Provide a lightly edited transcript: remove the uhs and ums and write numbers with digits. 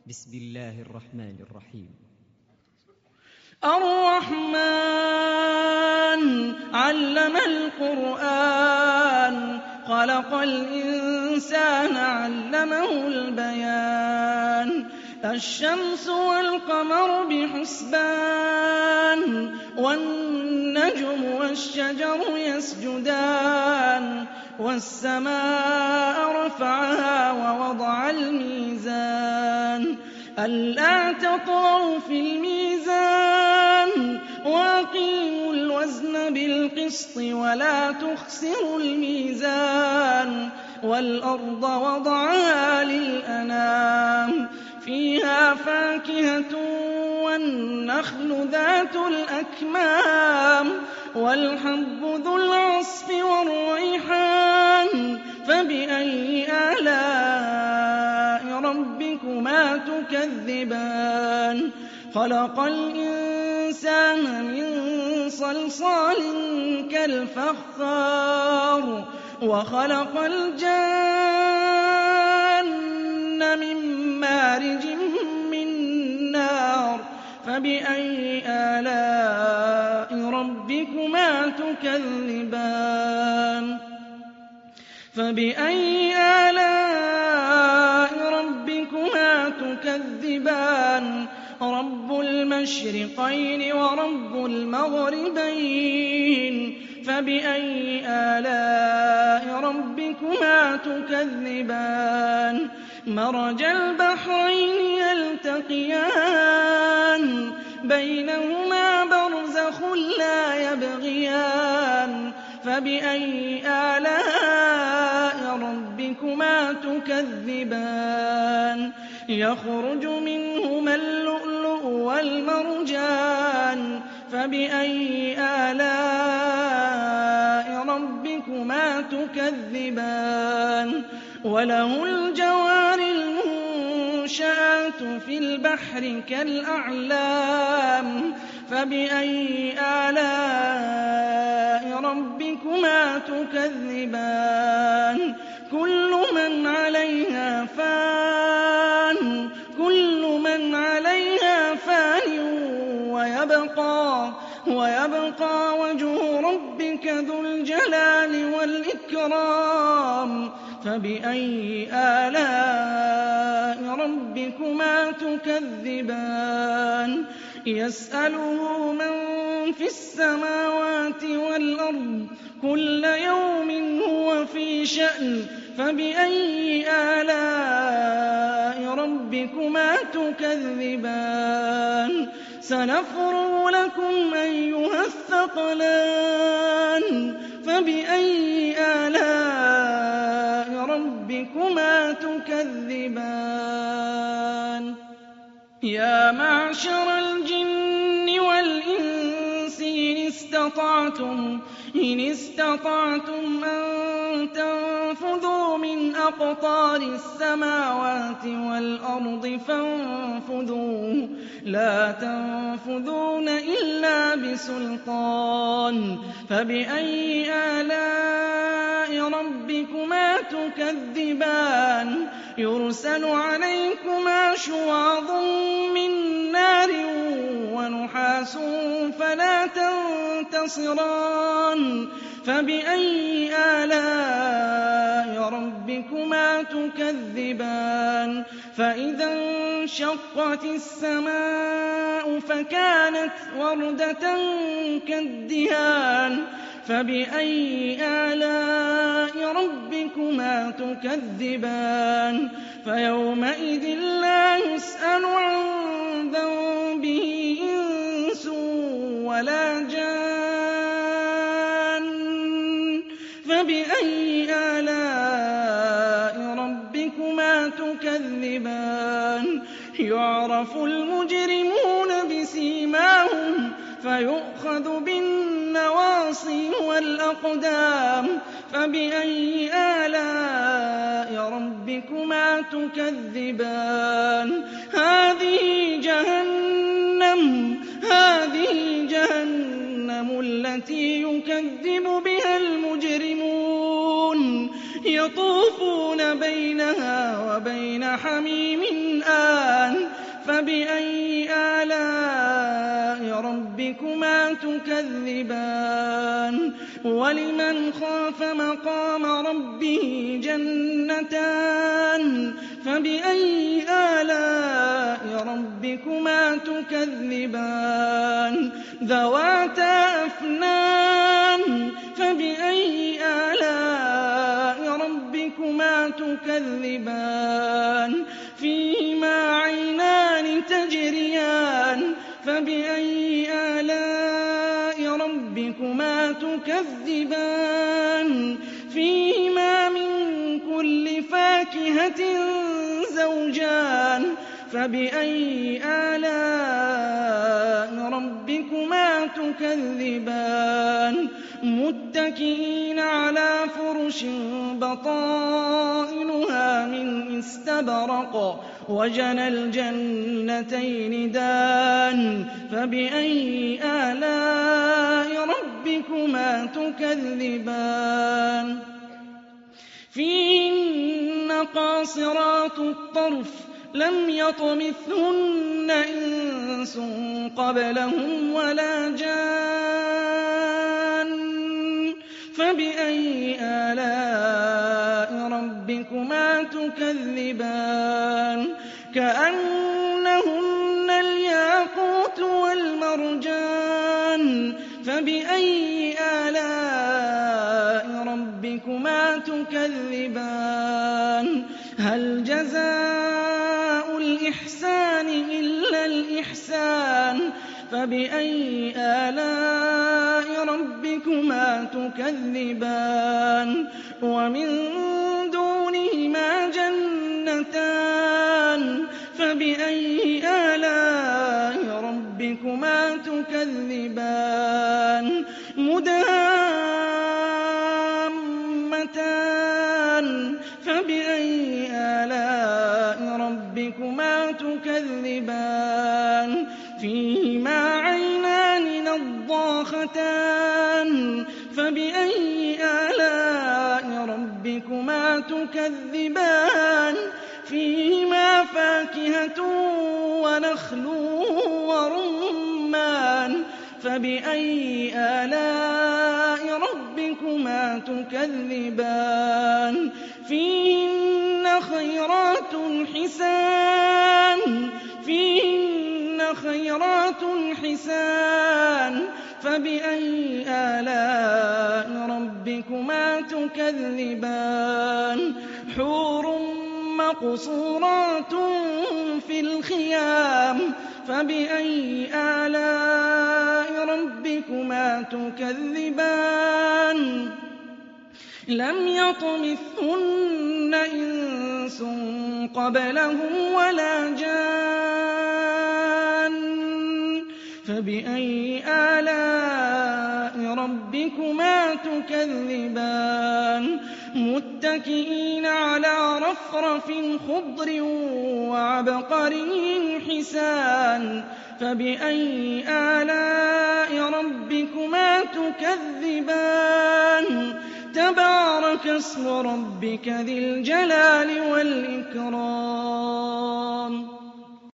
بسم الله الرحمن الرحيم. الرحمن علم القرآن خلق الإنسان علمه البيان الشمس والقمر بحسبان والنجم والشجر يسجدان والسماء رفعها ووضع الميزان ألا تطغوا في الميزان وأقيموا الوزن بالقسط ولا تخسروا الميزان والأرض وضعها للأنام فيها فاكهة والنخل ذات الأكمام والحب ذو العصف والريحان فبأي آلاء ربكما تكذبان خلق الإنسان من صلصال كالفخار وخلق الجان من مارج من نار فبأي آلاء ربكما تكذبان فبأي آلاء ربكما تكذبان رب المشرقين ورب المغربين فبأي آلاء ربكما تكذبان مرج البحرين يلتقيان بينهما برزخ لا يبغيان فبأي آلاء ربكما تكذبان يخرج منهما اللؤلؤ والمرجان فبأي آلاء ربكما تكذبان وله الجوار المنشآت في البحر كالأعلام فبأي آلاء ربكما تكذبان كل من عليها فان ويبقى وجه ربك ذو الجلال والإكرام فبأي آلاء ربكما تكذبان يسأله من في السماوات والأرض كل يوم هو في شأن فبأي آلاء ربكما تكذبان سنفرغ لكم أيها الثقلان فبأي آلاء ربكما تكذبان يا معشر الجن والإنس إن استطعتم أن تنفذوا من أقطار السماوات والأرض فانفذوا لا تنفذون إلا بسلطان فبأي آلاء ربكما تكذبان يرسل عليكما شواظ من نار ونحاس فلا تنتصران فبأي آلاء ربكما تكذبان فإذا انشقت السماء فكانت وردة كالدهان فبأي آلاء ربكما تكذبان فيومئذ لا يسأل عن ذنبه إنس ولا جان فبأي آلاء ربكما تكذبان يعرف المجرمون بسيماهم فيؤخذ بالنواصي والأقدام فبأي آلاء ربكما تكذبان هذه جهنم التي يكذب بها المجرمون يطوفون بينها وبين حميم آن فبأي آلاء ربكما تكذبان ولمن خاف مقام ربه جنتان فبأي آلاء ربكما تكذبان ذواتا أفنان فبأي آلاء ربكما تكذبان فيهما عينان تجريان فبأي آلاء ربكما تكذبان فيهما من كل فاكهة زوجان فبأي آلاء ربكما تكذبان متكئين على فرش بطائنها من استبرق وجنى الجنتين دان فبأي آلاء ربكما تكذبان فيهن قاصرات الطرف لم يطمثهن إنس قبلهم ولا جان فبأي آلاء ربكما تكذبان كأنهن الياقوت والمرجان فبأي آلاء ربكما تكذبان هل جزاء الإحسان إلا الإحسان فبأي آلاء ربكما تكذبان ومن دونهما جنتان فبأي آلاء ربكما تكذبان مدهامتان فبأي آلاء ربكما تكذبان فيهما عينان نضاختان فبأي آلاء ربكما تكذبان فيهما فاكهة ونخل ورمان فبأي آلاء ربكما تكذبان فيهن خيرات حسان فبأي آلاء ربكما تكذبان حور مقصورات في الخيام فبأي آلاء ربكما تكذبان لم يطمثهن إنس قبلهم ولا جان فبأي آلاء ربكما تكذبان متكئين على رفرف خضر وعبقري حسان فبأي آلاء ربكما تكذبان تبارك اسم ربك ذي الجلال والإكرام